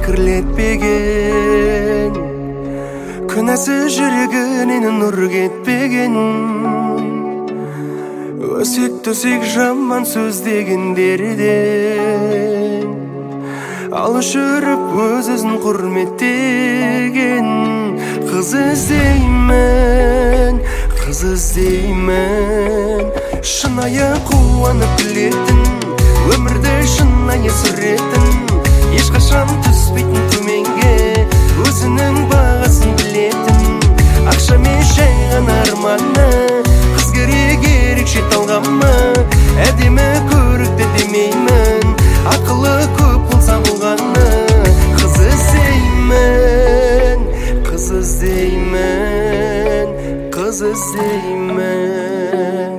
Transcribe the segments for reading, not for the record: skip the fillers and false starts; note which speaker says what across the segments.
Speaker 1: кірлетпеген, күнәсі жүрегінен нұр кетпеген. Өсек төсек жаман сөз дегендерден ал жүріп өз-өзін құрметтеген. Қыз іздеймін, қыз іздеймін, шынайы қуанып күлетін, өмірді шынайы сүретін, ешқашан түспейтін төменге, өзінің бағасын білетін. Ақша мен жай ғана арманы, қыз керек ерекше талғамы, әдемі көрікті демеймін, ақылы көп болса болғаны. Қыз іздеймін, қыз іздеймін, қыз іздеймін.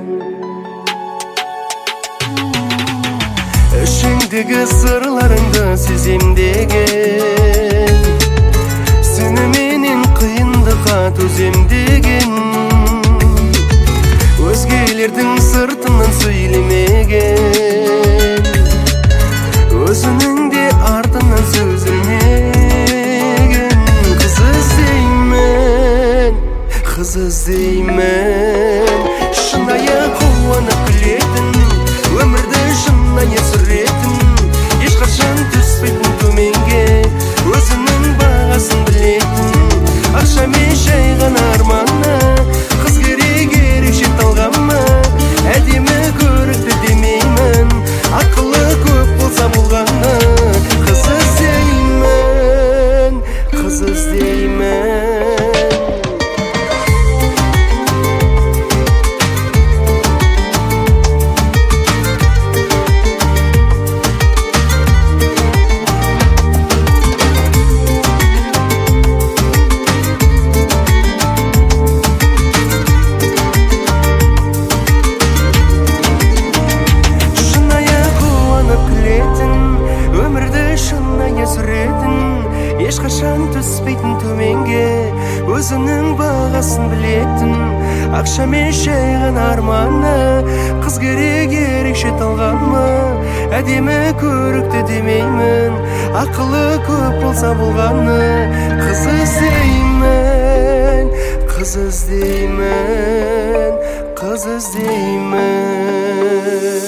Speaker 1: Ішіңдегі сырларыңды сезем деген, сені менен қиындыққа төзем деген. Өзгелердің сыртынан сөйлемеген, өзінің де артынан сөз ілмеген. Қыз іздеймін, қыз іздеймін, шынайы қуанып күлетін, өмірді шынайы сүретін, ешқашан түспейтін төменге, өзінің бағасын білетін. Ақша мен жай ғана арманы, қыз керек ерекше талғамы, әдемі көрікті демеймін, ақылы көп болса болғаны. Қыз іздеймін, қыз іздеймін. Ешқашан түспейтін төменге, өзінің бағасын білетін. Ақша мен жай ғана арманы, қыз керек ерекше талғамы, әдемі көрікті демеймін, ақылы көп болса болғаны. Қыз іздеймін, қыз іздеймін, қыз іздеймін.